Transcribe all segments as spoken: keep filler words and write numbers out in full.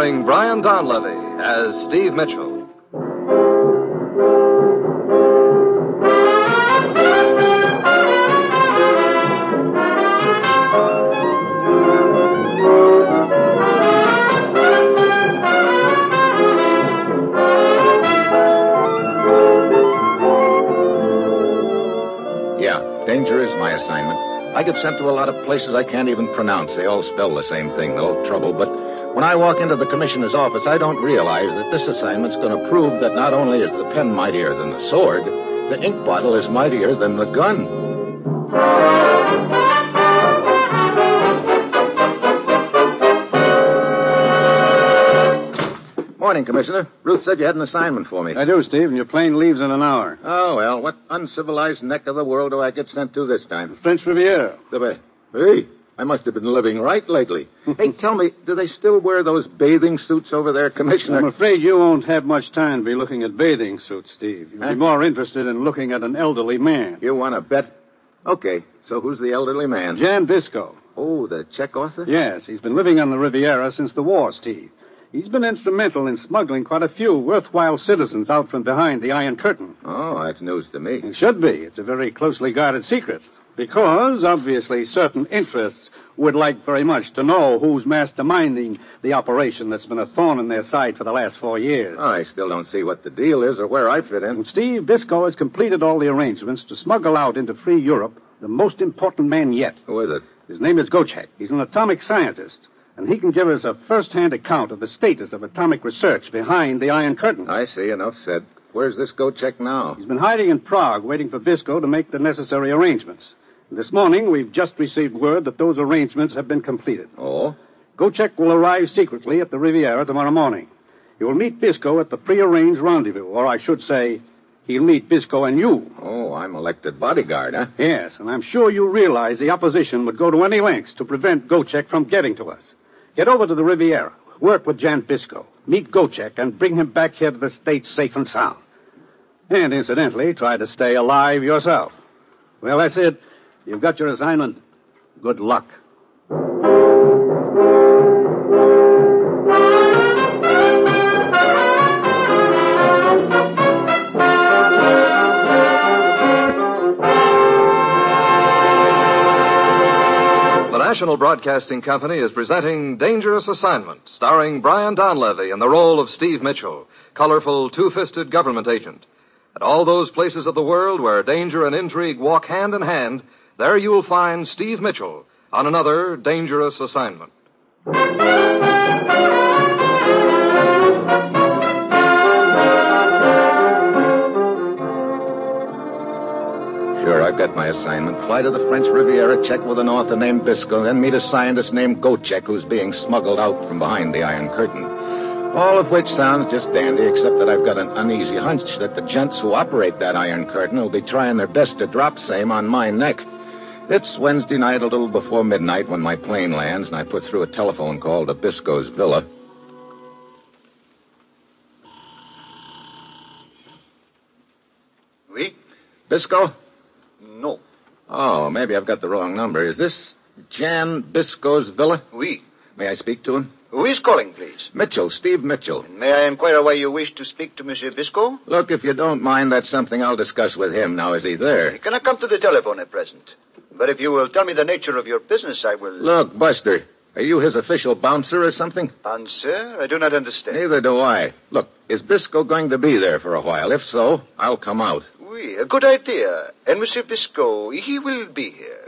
starring Brian Donlevy as Steve Mitchell. Danger is my assignment. I get sent to a lot of places I can't even pronounce. They all spell the same thing, though, trouble. But when I walk into the commissioner's office, I don't realize that this assignment's going to prove that not only is the pen mightier than the sword, the ink bottle is mightier than the gun. Morning, Commissioner. Ruth said you had an assignment for me. I do, Steve, and your plane leaves in an hour. Oh, well, what uncivilized neck of the world do I get sent to this time? French Riviera. The, hey, I must have been living right lately. Hey, tell me, do they still wear those bathing suits over there, Commissioner? I'm afraid you won't have much time to be looking at bathing suits, Steve. You'll huh? be more interested in looking at an elderly man. You want to bet? Okay, so who's the elderly man? Jan Bisco. Oh, the Czech author? Yes, he's been living on the Riviera since the war, Steve. He's been instrumental in smuggling quite a few worthwhile citizens out from behind the Iron Curtain. Oh, that's news to me. It should be. It's a very closely guarded secret. Because, obviously, certain interests would like very much to know who's masterminding the operation that's been a thorn in their side for the last four years. Oh, I still don't see what the deal is or where I fit in. And Steve Bisco has completed all the arrangements to smuggle out into free Europe the most important man yet. Who is it? His name is Gochek. He's an atomic scientist. And he can give us a first-hand account of the status of atomic research behind the Iron Curtain. I see. Enough said. Where's this Gochek now? He's been hiding in Prague, waiting for Bisco to make the necessary arrangements. And this morning, we've just received word that those arrangements have been completed. Oh? Gochek will arrive secretly at the Riviera tomorrow morning. He will meet Bisco at the prearranged rendezvous, or I should say, he'll meet Bisco and you. Oh, I'm elected bodyguard, huh? Yes, and I'm sure you realize the opposition would go to any lengths to prevent Gochek from getting to us. Get over to the Riviera, work with Jan Bisco, meet Gochek, and bring him back here to the States safe and sound. And, incidentally, try to stay alive yourself. Well, that's it. You've got your assignment. Good luck. The National Broadcasting Company is presenting Dangerous Assignment, starring Brian Donlevy in the role of Steve Mitchell, colorful, two-fisted government agent. At all those places of the world where danger and intrigue walk hand in hand, there you will find Steve Mitchell on another Dangerous Assignment. Sure, I've got my assignment. Fly to the French Riviera, check with an author named Bisco, then meet a scientist named Gochek who's being smuggled out from behind the Iron Curtain. All of which sounds just dandy, except that I've got an uneasy hunch that the gents who operate that Iron Curtain will be trying their best to drop same on my neck. It's Wednesday night a little before midnight when my plane lands, and I put through a telephone call to Bisco's villa. Oui? Bisco? No. Oh, maybe I've got the wrong number. Is this Jan Bisco's villa? Oui. May I speak to him? Who is calling, please? Mitchell, Steve Mitchell. May I inquire why you wish to speak to Monsieur Bisco? Look, if you don't mind, that's something I'll discuss with him. Now, is he there? He cannot come to the telephone at present. But if you will tell me the nature of your business, I will... Look, Buster, are you his official bouncer or something? Bouncer? I do not understand. Neither do I. Look, is Bisco going to be there for a while? If so, I'll come out. Oui, a good idea. And Monsieur Bisco, he will be here.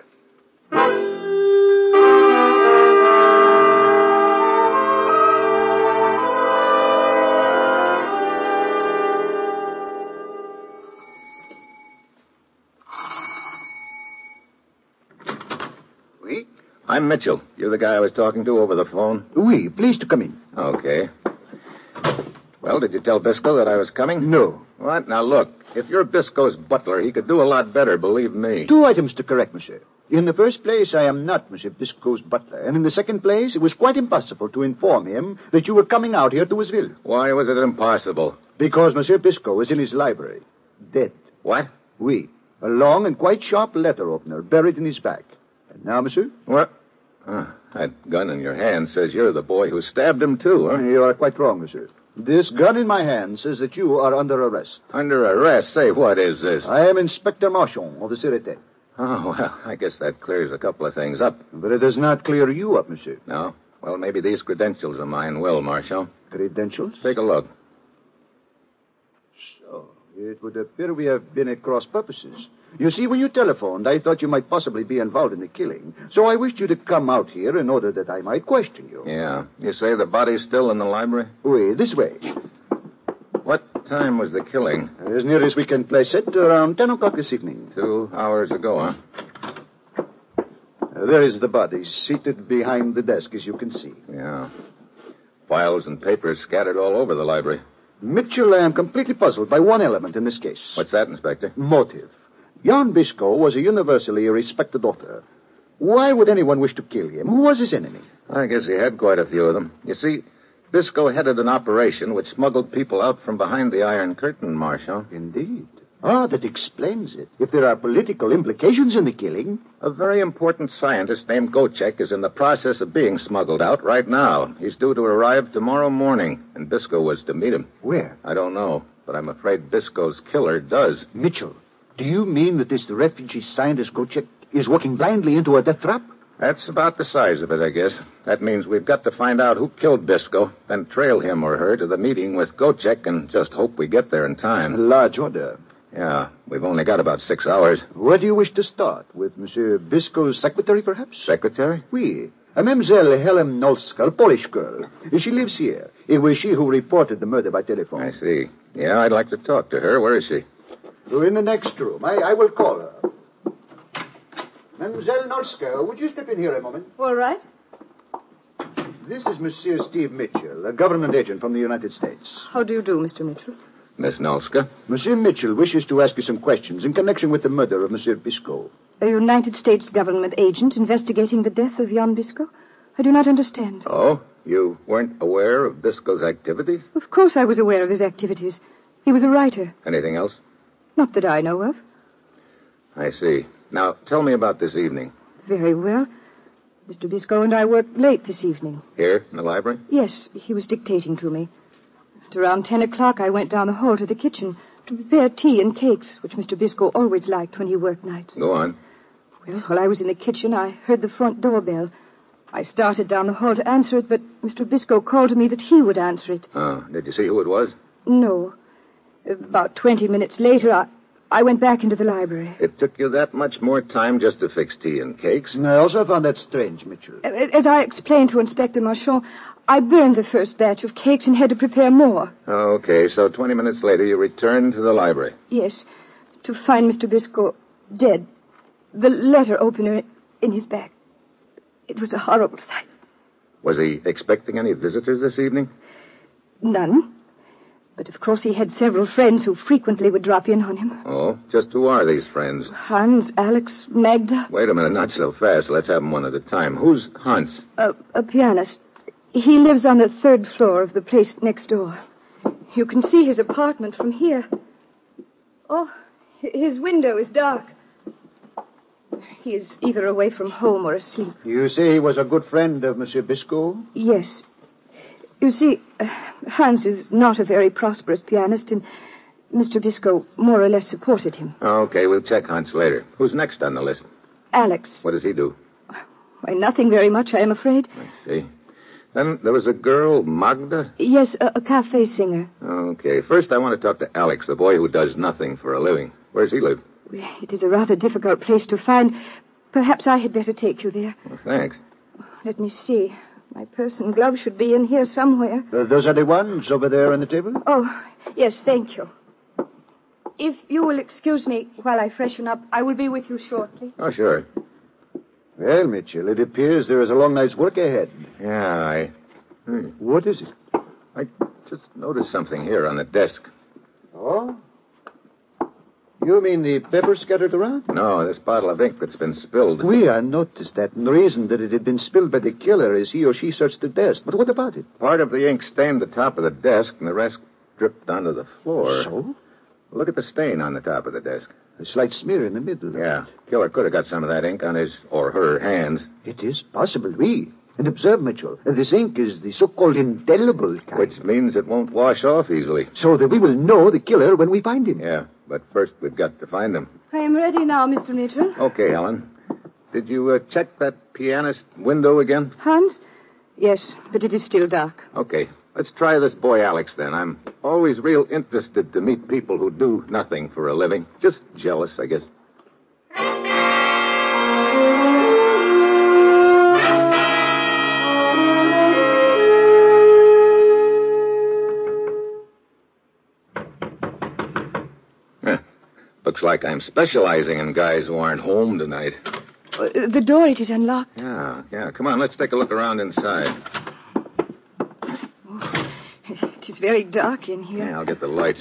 Oui? I'm Mitchell. You're the guy I was talking to over the phone? Oui, please to come in. Okay. Well, did you tell Bisco that I was coming? No. What? Now, look, if you're Bisco's butler, he could do a lot better, believe me. Two items to correct, monsieur. In the first place, I am not Monsieur Bisco's butler. And in the second place, it was quite impossible to inform him that you were coming out here to Wisville. Why was it impossible? Because Monsieur Bisco was in his library. Dead. What? Oui. A long and quite sharp letter opener buried in his back. And now, monsieur? What? Huh. That gun in your hand says you're the boy who stabbed him, too, huh? You are quite wrong, monsieur. This gun in my hand says that you are under arrest. Under arrest? Say, what is this? I am Inspector Marchand of the Sûreté. Oh, well, I guess that clears a couple of things up. But it does not clear you up, monsieur. No? Well, maybe these credentials of mine will, Marshal. Credentials? Take a look. So, it would appear we have been at cross purposes. You see, when you telephoned, I thought you might possibly be involved in the killing. So I wished you to come out here in order that I might question you. Yeah. You say the body's still in the library? Oui, this way. What time was the killing? As near as we can place it, around ten o'clock this evening. Two hours ago, huh? Uh, there is the body, seated behind the desk, as you can see. Yeah. Files and papers scattered all over the library. Mitchell, I am completely puzzled by one element in this case. What's that, Inspector? Motive. Jan Bisco was a universally respected author. Why would anyone wish to kill him? Who was his enemy? I guess he had quite a few of them. You see, Bisco headed an operation which smuggled people out from behind the Iron Curtain, Marshal. Indeed. Ah, that explains it. If there are political implications in the killing... A very important scientist named Gocek is in the process of being smuggled out right now. He's due to arrive tomorrow morning, and Bisco was to meet him. Where? I don't know, but I'm afraid Bisco's killer does. Mitchell, do you mean that this refugee scientist Gocek is walking blindly into a death trap? That's about the size of it, I guess. That means we've got to find out who killed Bisco, then trail him or her to the meeting with Gocek and just hope we get there in time. A large order. Yeah, we've only got about six hours. Where do you wish to start? With Monsieur Bisco's secretary, perhaps? Secretary? Oui. A Mademoiselle Helen Nolska, a Polish girl. She lives here. It was she who reported the murder by telephone. I see. Yeah, I'd like to talk to her. Where is she? In the next room. I, I will call her. Mademoiselle Nolska, would you step in here a moment? All right. This is Monsieur Steve Mitchell, a government agent from the United States. How do you do, Mister Mitchell? Miss Nolska? Monsieur Mitchell wishes to ask you some questions in connection with the murder of Monsieur Bisco. A United States government agent investigating the death of Jan Bisco? I do not understand. Oh? You weren't aware of Bisco's activities? Of course I was aware of his activities. He was a writer. Anything else? Not that I know of. I see. Now, tell me about this evening. Very well. Mister Bisco and I worked late this evening. Here, in the library? Yes, he was dictating to me. At around ten o'clock, I went down the hall to the kitchen to prepare tea and cakes, which Mister Bisco always liked when he worked nights. Go on. Well, while I was in the kitchen, I heard the front door bell. I started down the hall to answer it, but Mister Bisco called to me that he would answer it. Oh, did you see who it was? No. About twenty minutes later, I, I went back into the library. It took you that much more time just to fix tea and cakes? And I also found that strange, Mitchell. As I explained to Inspector Marchand, I burned the first batch of cakes and had to prepare more. Okay, so twenty minutes later you returned to the library. Yes, to find Mister Bisco dead. The letter opener in his back. It was a horrible sight. Was he expecting any visitors this evening? None. But of course he had several friends who frequently would drop in on him. Oh, just who are these friends? Hans, Alex, Magda. Wait a minute, not so fast. Let's have them one at a time. Who's Hans? A, a pianist. He lives on the third floor of the place next door. You can see his apartment from here. Oh, his window is dark. He is either away from home or asleep. You say he was a good friend of Monsieur Bisco? Yes. You see, uh, Hans is not a very prosperous pianist, and Mister Bisco more or less supported him. Okay, we'll check Hans later. Who's next on the list? Alex. What does he do? Why, nothing very much, I am afraid. I see. Then there was a girl, Magda? Yes, a, a cafe singer. Okay, first I want to talk to Alex, the boy who does nothing for a living. Where does he live? It is a rather difficult place to find. Perhaps I had better take you there. Well, thanks. Let me see. My purse and gloves should be in here somewhere. Uh, those are the ones over there on the table? Oh, yes, thank you. If you will excuse me while I freshen up, I will be with you shortly. Oh, sure. Well, Mitchell, it appears there is a long night's work ahead. Yeah, I... Hmm. What is it? I just noticed something here on the desk. Oh? You mean the pepper scattered around? No, this bottle of ink that's been spilled. We, I noticed that, and the reason that it had been spilled by the killer is he or she searched the desk. But what about it? Part of the ink stained the top of the desk, and the rest dripped onto the floor. So? Look at the stain on the top of the desk. A slight smear in the middle. Yeah. Killer could have got some of that ink on his or her hands. It is possible, oui. And observe, Mitchell, this ink is the so-called indelible kind. Which means it won't wash off easily. So that we will know the killer when we find him. Yeah, but first we've got to find him. I am ready now, Mister Mitchell. Okay, Helen. Did you uh, check that pianist window again? Hans? Yes, but it is still dark. Okay. Let's try this boy Alex, then. I'm always real interested to meet people who do nothing for a living. Just jealous, I guess. Huh. Looks like I'm specializing in guys who aren't home tonight. Uh, the door, it is unlocked. Yeah, yeah. Come on, let's take a look around inside. It is very dark in here. Yeah, I'll get the lights.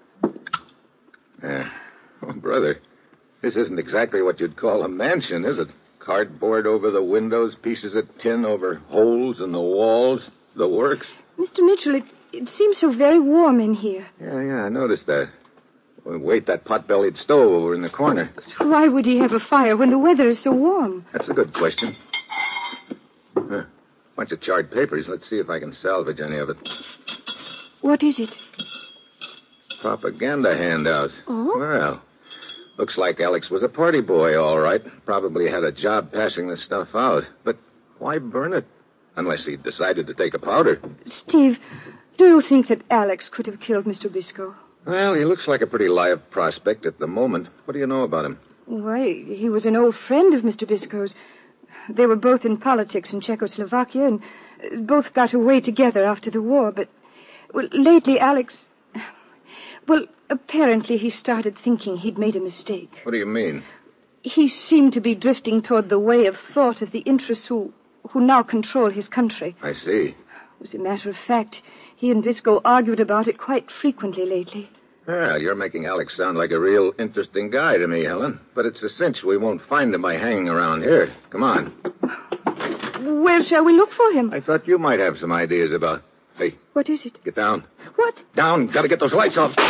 Yeah. Oh, brother, this isn't exactly what you'd call a mansion, is it? Cardboard over the windows, pieces of tin over holes in the walls, the works. Mister Mitchell, it, it seems so very warm in here. Yeah, yeah, I noticed that. Well, wait, that pot-bellied stove over in the corner. Why would he have a fire when the weather is so warm? That's a good question. Huh. Bunch of charred papers. Let's see if I can salvage any of it. What is it? Propaganda handouts. Oh? Well, looks like Alex was a party boy, all right. Probably had a job passing the stuff out. But why burn it? Unless he decided to take a powder. Steve, do you think that Alex could have killed Mister Biscoe? Well, he looks like a pretty live prospect at the moment. What do you know about him? Why, he was an old friend of Mister Biscoe's. They were both in politics in Czechoslovakia and both got away together after the war, but... Well, lately, Alex... Well, apparently he started thinking he'd made a mistake. What do you mean? He seemed to be drifting toward the way of thought of the interests who, who now control his country. I see. As a matter of fact, he and Biscoe argued about it quite frequently lately. Well, you're making Alex sound like a real interesting guy to me, Helen. But it's a cinch we won't find him by hanging around here. Come on. Where shall we look for him? I thought you might have some ideas about... Hey. What is it? Get down. What? Down. Gotta get those lights off.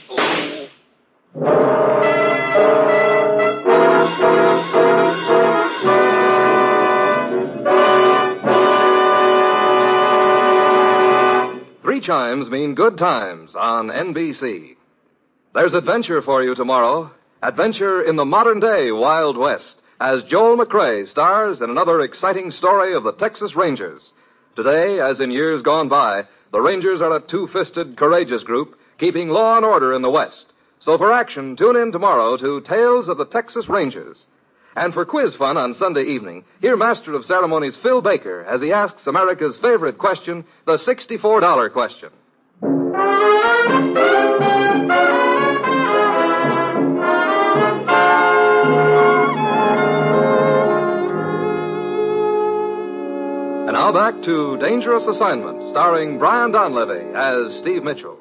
Three chimes mean good times on N B C. There's adventure for you tomorrow. Adventure in the modern-day Wild West, as Joel McCrea stars in another exciting story of the Texas Rangers. Today, as in years gone by, the Rangers are a two-fisted, courageous group, keeping law and order in the West. So for action, tune in tomorrow to Tales of the Texas Rangers. And for quiz fun on Sunday evening, hear Master of Ceremonies Phil Baker as he asks America's favorite question, the sixty-four dollar question. And now back to Dangerous Assignment, starring Brian Donlevy as Steve Mitchell.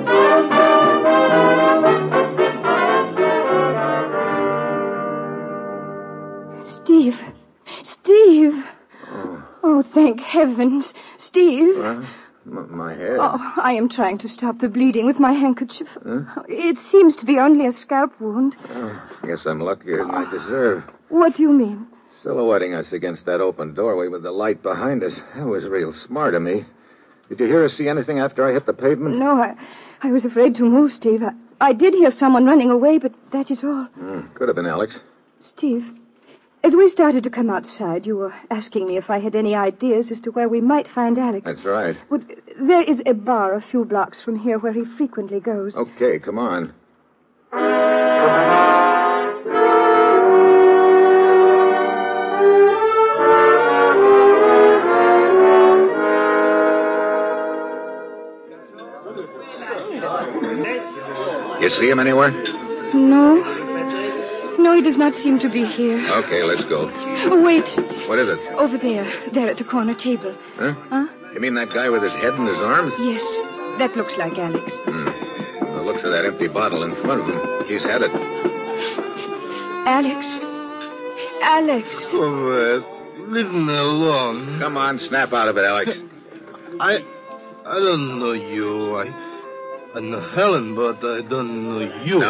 Steve. Steve. Oh, oh thank heavens. Steve. Uh, m- my head. Oh, I am trying to stop the bleeding with my handkerchief. Huh? It seems to be only a scalp wound. Oh, guess I'm luckier than I deserve. What do you mean? Silhouetting us against that open doorway with the light behind us. That was real smart of me. Did you hear or see anything after I hit the pavement? No, I, I was afraid to move, Steve. I, I did hear someone running away, but that is all. Mm, could have been Alex. Steve, as we started to come outside, you were asking me if I had any ideas as to where we might find Alex. That's right. Well, there is a bar a few blocks from here where he frequently goes. Okay, come on. You see him anywhere? No. No, he does not seem to be here. Okay, let's go. Oh, wait. What is it? Over there. There at the corner table. Huh? Huh? You mean that guy with his head in his arms? Yes. That looks like Alex. Hmm. From the looks of that empty bottle in front of him, he's had it. Alex. Alex. Oh, uh, leave me alone. Come on, snap out of it, Alex. I... I don't know you. I... I know Helen, but I don't know you. No?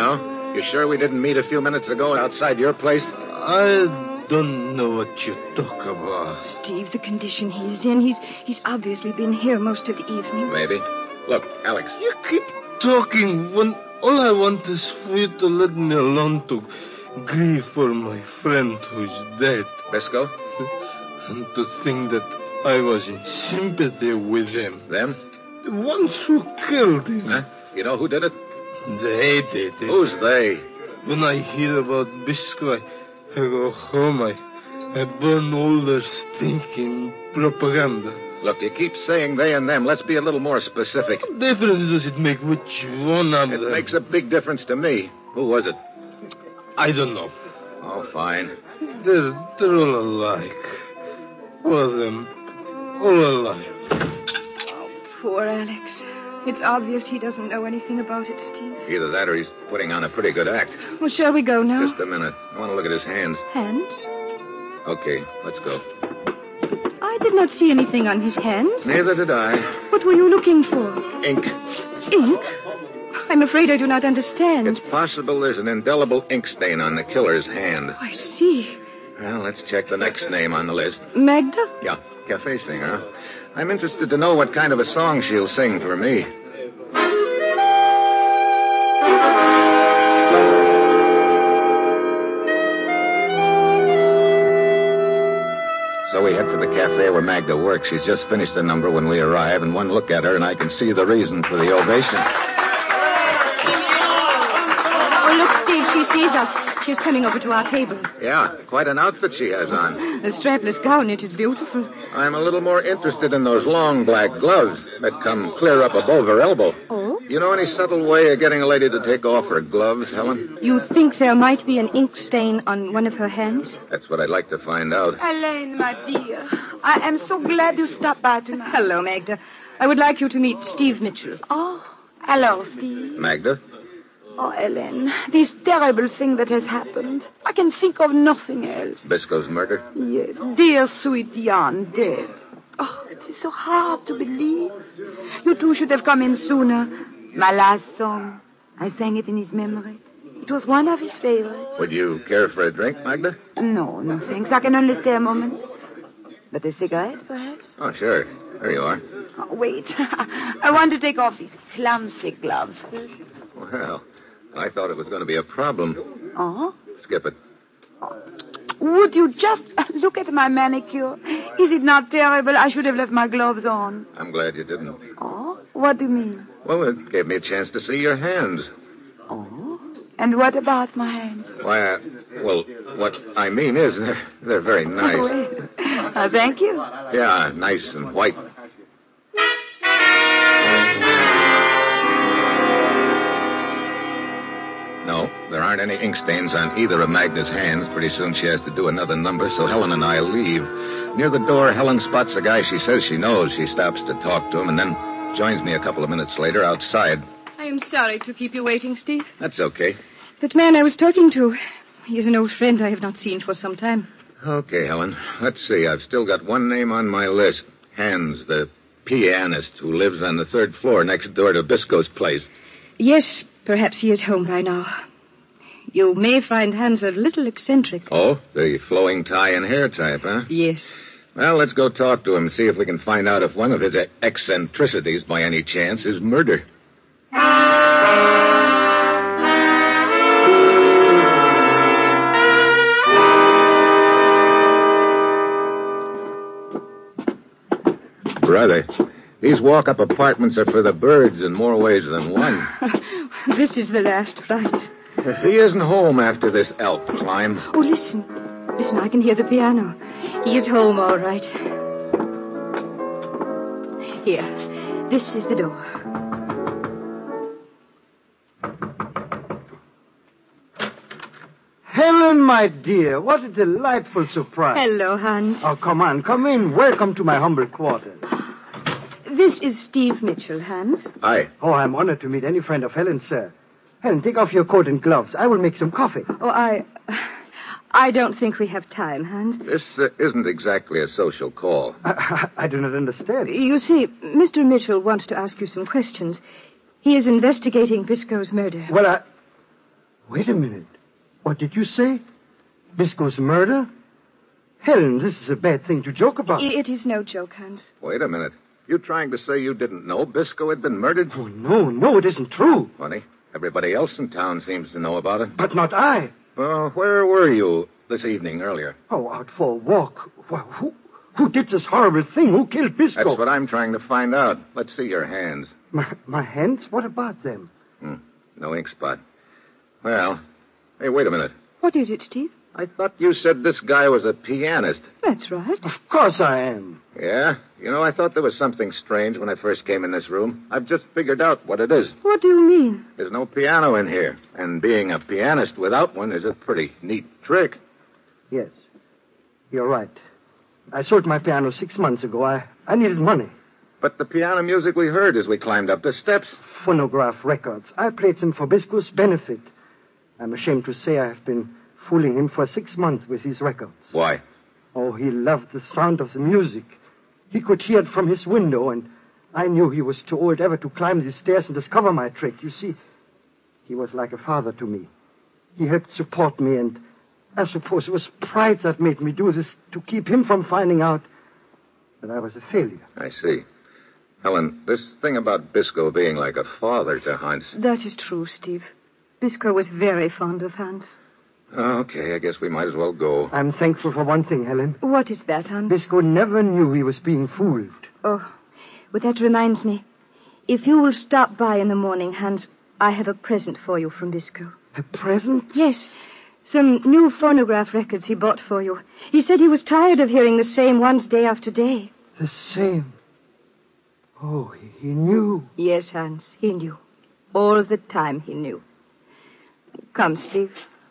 You sure we didn't meet a few minutes ago outside your place? I don't know what you talk about. Steve, the condition he's in, he's he's obviously been here most of the evening. Maybe. Look, Alex. You keep talking when all I want is for you to let me alone to grieve for my friend who's dead. Bisco? And to think that I was in sympathy with them. Them? The ones who killed him. Huh? You know who did it? They did it. Who's they? When I hear about Bisco, I, I go home. I, I burn all their stinking propaganda. Look, you keep saying they and them. Let's be a little more specific. What difference does it make which one of It them? makes a big difference to me. Who was it? I don't know. Oh, fine. They're, they're all alike. All of them. All alike. Poor Alex. It's obvious he doesn't know anything about it, Steve. Either that or he's putting on a pretty good act. Well, shall we go now? Just a minute. I want to look at his hands. Hands? Okay, let's go. I did not see anything on his hands. Neither did I. What were you looking for? Ink. Ink? I'm afraid I do not understand. It's possible there's an indelible ink stain on the killer's hand. I see. Well, let's check the next name on the list. Magda? Yeah, cafe singer. I'm interested to know what kind of a song she'll sing for me. So we head for the cafe where Magda works. She's just finished the number when we arrive, and one look at her and I can see the reason for the ovation. Oh, look, Steve, she sees us. She's coming over to our table. Yeah, quite an outfit she has on. A strapless gown. It is beautiful. I'm a little more interested in those long black gloves that come clear up above her elbow. Oh? You know any subtle way of getting a lady to take off her gloves, Helen? You think there might be an ink stain on one of her hands? That's what I'd like to find out. Elaine, my dear, I am so glad you stopped by tonight. Hello, Magda. I would like you to meet Steve Mitchell. Oh, hello, Steve. Magda? Oh, Ellen, this terrible thing that has happened. I can think of nothing else. Bisco's murder? Yes, dear sweet Jan, dead. Oh, it is so hard to believe. You two should have come in sooner. My last song. I sang it in his memory. It was one of his favorites. Would you care for a drink, Magda? No, no thanks. I can only stay a moment. But a cigarette, perhaps? Oh, sure. There you are. Oh, wait. I want to take off these clumsy gloves. Well, I thought it was going to be a problem. Oh? Skip it. Would you just look at my manicure? Is it not terrible? I should have left my gloves on. I'm glad you didn't. Oh? What do you mean? Well, it gave me a chance to see your hands. Oh? And what about my hands? Why, uh, well, what I mean is they're, they're very nice. Oh, uh, thank you. Yeah, nice and white. No, there aren't any ink stains on either of Magda's hands. Pretty soon she has to do another number, so Helen and I leave. Near the door, Helen spots a guy she says she knows. She stops to talk to him and then joins me a couple of minutes later outside. I am sorry to keep you waiting, Steve. That's okay. That man I was talking to, he is an old friend I have not seen for some time. Okay, Helen. Let's see. I've still got one name on my list. Hans, the pianist who lives on the third floor next door to Bisco's place. Yes, perhaps he is home by now. You may find Hans a little eccentric. Oh, the flowing tie and hair type, huh? Yes. Well, let's go talk to him and see if we can find out if one of his eccentricities, by any chance, is murder. Brother, these walk-up apartments are for the birds in more ways than one. This is the last flight. He isn't home after this Alp climb. Oh, listen. Listen, I can hear the piano. He is home, all right. Here, this is the door. Helen, my dear, what a delightful surprise. Hello, Hans. Oh, come on, come in. Welcome to my humble quarters. This is Steve Mitchell, Hans. Hi. Oh, I'm honored to meet any friend of Helen's, sir. Helen, take off your coat and gloves. I will make some coffee. Oh, I... I don't think we have time, Hans. This uh, isn't exactly a social call. I, I, I do not understand. You see, Mister Mitchell wants to ask you some questions. He is investigating Bisco's murder. Well, I... Wait a minute. What did you say? Bisco's murder? Helen, this is a bad thing to joke about. It is no joke, Hans. Wait a minute. You trying to say you didn't know Bisco had been murdered? Oh, no, no, it isn't true. Funny. Everybody else in town seems to know about it. But not I. Well, where were you this evening earlier? Oh, out for a walk. Well, who, who did this horrible thing? Who killed Bisco? That's what I'm trying to find out. Let's see your hands. My, my hands? What about them? Hmm. No ink spot. Well, hey, wait a minute. What is it, Steve? I thought you said this guy was a pianist. That's right. Of course I am. Yeah? You know, I thought there was something strange when I first came in this room. I've just figured out what it is. What do you mean? There's no piano in here. And being a pianist without one is a pretty neat trick. Yes. You're right. I sold my piano six months ago. I, I needed money. But the piano music we heard as we climbed up the steps. Phonograph records. I played them for Bisco's benefit. I'm ashamed to say I have been fooling him for six months with these records. Why? Oh, he loved the sound of the music. He could hear it from his window, and I knew he was too old ever to climb the stairs and discover my trick. You see, he was like a father to me. He helped support me, and I suppose it was pride that made me do this, to keep him from finding out that I was a failure. I see. Helen, this thing about Bisco being like a father to Hans... That is true, Steve. Bisco was very fond of Hans. Okay, I guess we might as well go. I'm thankful for one thing, Helen. What is that, Hans? Bisco never knew he was being fooled. Oh, well, that reminds me. If you will stop by in the morning, Hans, I have a present for you from Bisco. A present? Yes. Some new phonograph records he bought for you. He said he was tired of hearing the same ones day after day. The same? Oh, he, he knew. Yes, Hans, he knew. All the time he knew. Come, Steve.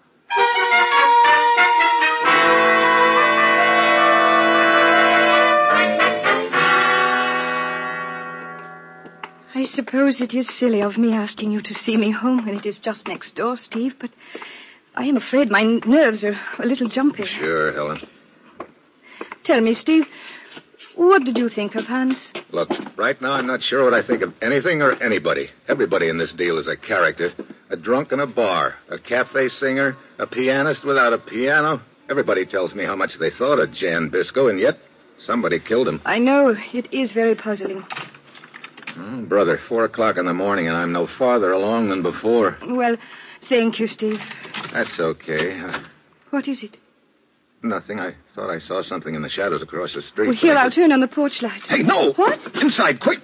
I suppose it is silly of me asking you to see me home when it is just next door, Steve, but I am afraid my nerves are a little jumpy. Sure, Helen. Tell me, Steve, what did you think of Hans? Look, right now I'm not sure what I think of anything or anybody. Everybody in this deal is a character. A drunk in a bar, a cafe singer, a pianist without a piano. Everybody tells me how much they thought of Jan Bisco, and yet somebody killed him. I know. It is very puzzling. Oh, brother, four o'clock in the morning, and I'm no farther along than before. Well, thank you, Steve. That's okay. Uh, what is it? Nothing. I thought I saw something in the shadows across the street. Well, here, I'll just... turn on the porch light. Hey, no! What? Inside, quick!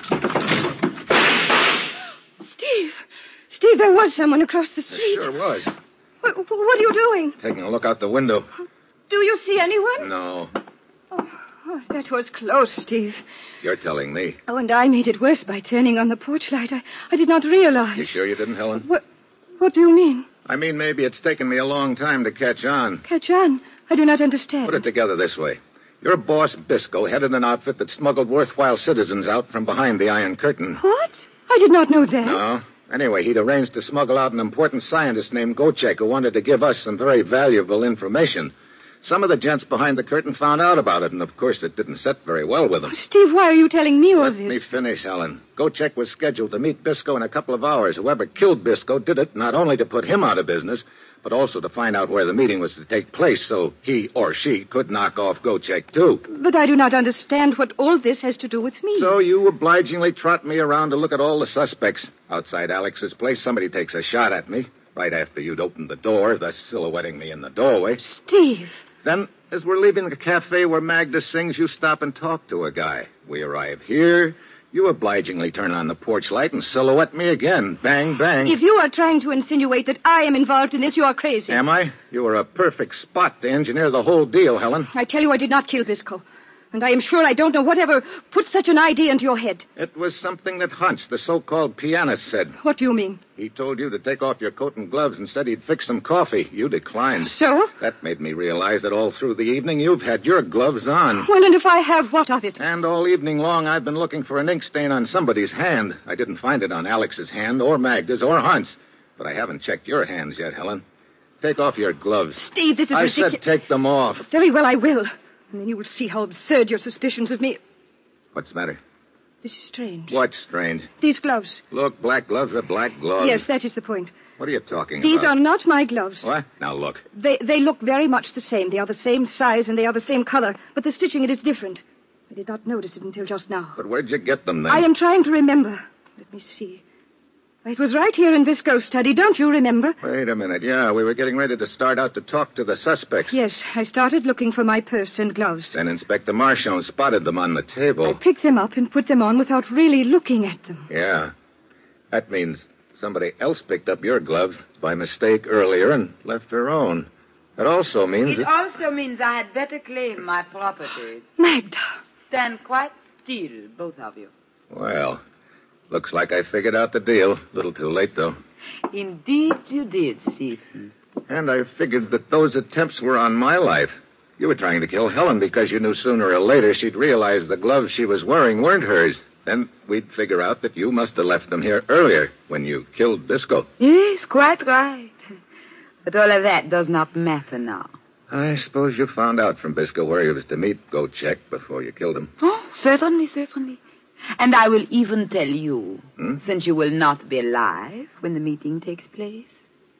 Steve! Steve, there was someone across the street. There sure was. What, what are you doing? Taking a look out the window. Do you see anyone? No. Oh, oh, that was close, Steve. You're telling me. Oh, and I made it worse by turning on the porch light. I, I did not realize. You sure you didn't, Helen? What, what do you mean? I mean, maybe it's taken me a long time to catch on. Catch on? I do not understand. Put it together this way. Your boss, Bisco, headed an outfit that smuggled worthwhile citizens out from behind the Iron Curtain. What? I did not know that. No. Anyway, he'd arranged to smuggle out an important scientist named Gocek who wanted to give us some very valuable information. Some of the gents behind the curtain found out about it, and of course it didn't set very well with them. Oh, Steve, why are you telling me all Let this? me finish, Helen. Gocek was scheduled to meet Bisco in a couple of hours. Whoever killed Bisco did it not only to put him out of business, but also to find out where the meeting was to take place so he or she could knock off Gocek, too. But I do not understand what all this has to do with me. So you obligingly trot me around to look at all the suspects. Outside Alex's place, somebody takes a shot at me, right after you'd opened the door, thus silhouetting me in the doorway. Steve. Then, as we're leaving the cafe where Magda sings, you stop and talk to a guy. We arrive here. You obligingly turn on the porch light and silhouette me again. Bang, bang. If you are trying to insinuate that I am involved in this, you are crazy. Am I? You were a perfect spot to engineer the whole deal, Helen. I tell you I did not kill Bisco. And I am sure I don't know whatever put such an idea into your head. It was something that Hunts, the so-called pianist, said. What do you mean? He told you to take off your coat and gloves and said he'd fix some coffee. You declined. So? That made me realize that all through the evening you've had your gloves on. Well, and if I have, what of it? And all evening long I've been looking for an ink stain on somebody's hand. I didn't find it on Alex's hand or Magda's or Hunt's. But I haven't checked your hands yet, Helen. Take off your gloves. Steve, this is I ridiculous. said take them off. Very well, I will. And then you will see how absurd your suspicions of me... What's the matter? This is strange. What's strange? These gloves. Look, black gloves are black gloves. Yes, that is the point. What are you talking These about? are not my gloves. What? Now, look. They they look very much the same. They are the same size and they are the same color, but the stitching it is different. I did not notice it until just now. But where'd you get them, then? I am trying to remember. Let me see. It was right here in Visco's study. Don't you remember? Wait a minute. Yeah, we were getting ready to start out to talk to the suspects. Yes, I started looking for my purse and gloves. Then Inspector Marchand spotted them on the table. I picked them up and put them on without really looking at them. Yeah. That means somebody else picked up your gloves by mistake earlier and left her own. That also means... It that... also means I had better claim my property. Magda. Stand quite still, both of you. Well, looks like I figured out the deal. A little too late, though. Indeed you did, Stephen. And I figured that those attempts were on my life. You were trying to kill Helen because you knew sooner or later she'd realize the gloves she was wearing weren't hers. Then we'd figure out that you must have left them here earlier when you killed Bisco. Yes, quite right. But all of that does not matter now. I suppose you found out from Bisco where he was to meet Gochek before you killed him. Oh, certainly, certainly. And I will even tell you, hmm? since you will not be alive when the meeting takes place.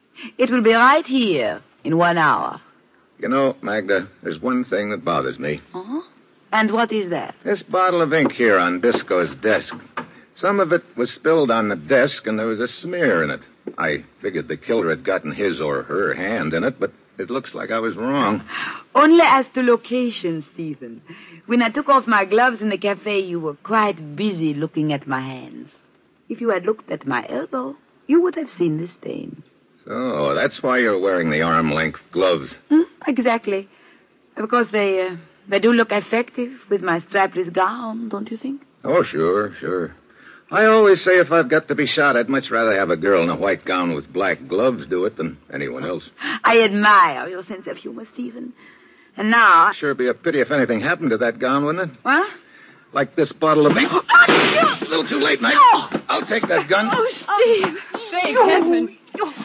It will be right here in one hour. You know, Magda, there's one thing that bothers me. Uh-huh. And what is that? This bottle of ink here on Bisco's desk. Some of it was spilled on the desk, and there was a smear in it. I figured the killer had gotten his or her hand in it, but it looks like I was wrong. Only as to location, Stephen. When I took off my gloves in the cafe, you were quite busy looking at my hands. If you had looked at my elbow, you would have seen the stain. So, that's why you're wearing the arm-length gloves. Hmm, exactly. Because they, uh, they do look effective with my strapless gown, don't you think? Oh, sure, sure. I always say if I've got to be shot, I'd much rather have a girl in a white gown with black gloves do it than anyone else. I admire your sense of humor, Stephen. And now... Sure be a pity if anything happened to that gown, wouldn't it? What? Like this bottle of ink. A little too late, Mike. No. I'll take that gun. Oh, Steve. Thank heaven.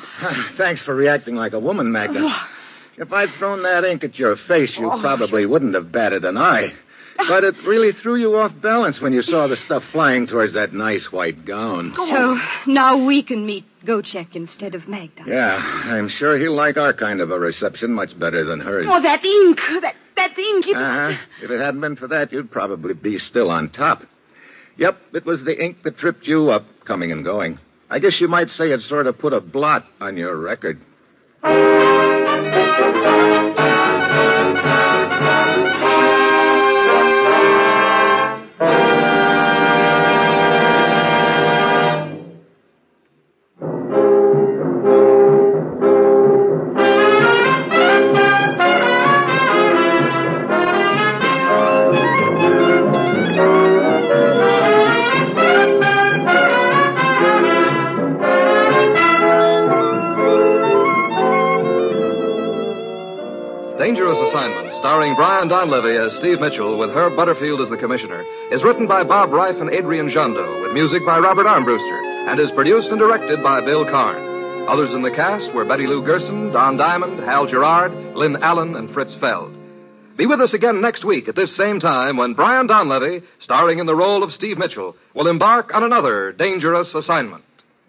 Thanks for reacting like a woman, Magda. If I'd thrown that ink at your face, you probably wouldn't have batted an eye. But it really threw you off balance when you saw the stuff flying towards that nice white gown. So now we can meet Gochek instead of Magda. Yeah, I'm sure he'll like our kind of a reception much better than hers. Oh, that ink. That, that ink. It... Uh-huh. If it hadn't been for that, you'd probably be still on top. Yep, it was the ink that tripped you up, coming and going. I guess you might say it sort of put a blot on your record. Dangerous Assignment, starring Brian Donlevy as Steve Mitchell with Herb Butterfield as the commissioner, is written by Bob Reif and Adrian Jondo, with music by Robert Armbruster, and is produced and directed by Bill Karn. Others in the cast were Betty Lou Gerson, Don Diamond, Hal Gerard, Lynn Allen, and Fritz Feld. Be with us again next week at this same time when Brian Donlevy, starring in the role of Steve Mitchell, will embark on another Dangerous Assignment.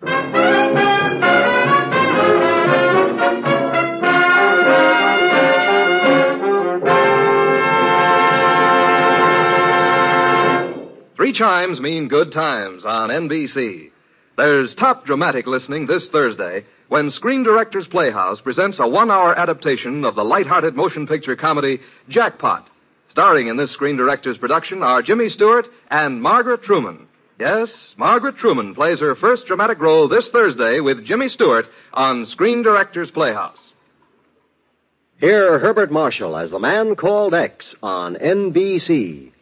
Three chimes mean good times on N B C. There's top dramatic listening this Thursday when Screen Directors Playhouse presents a one-hour adaptation of the light-hearted motion picture comedy Jackpot. Starring in this Screen Directors production are Jimmy Stewart and Margaret Truman. Yes, Margaret Truman plays her first dramatic role this Thursday with Jimmy Stewart on Screen Directors Playhouse. Hear Herbert Marshall as the Man Called X on N B C.